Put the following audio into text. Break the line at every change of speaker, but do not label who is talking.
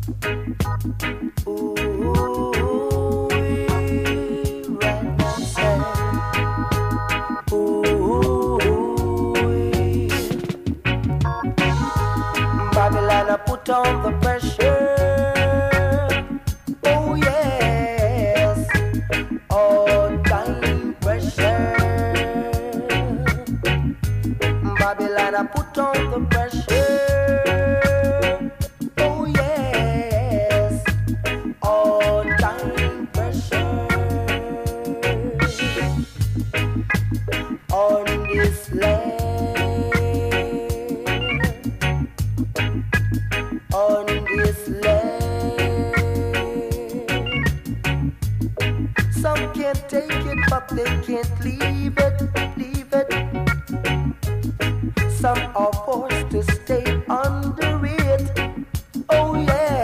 Ooh, right now say, ooh, Babylon, I put on the pressure. Oh yes, all time pressure. Babylon, I put on the pressure. Oh yes, all time pressure on this land, on this land. Some can't take it, but they can't leave it.